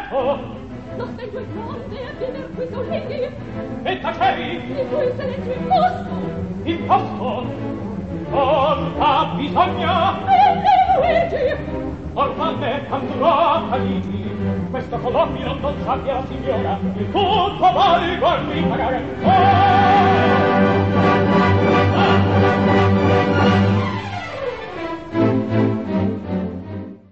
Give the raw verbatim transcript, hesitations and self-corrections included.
ecco. Non sei due donne a viver qui soliti. E tacevi? Di cui selezio il posto. Il posto? Non ha bisogno. E Luigi. Ormai andrò a lì. Questo colombio non sappia la signora. Il tutto vale guardi pagare. Oh!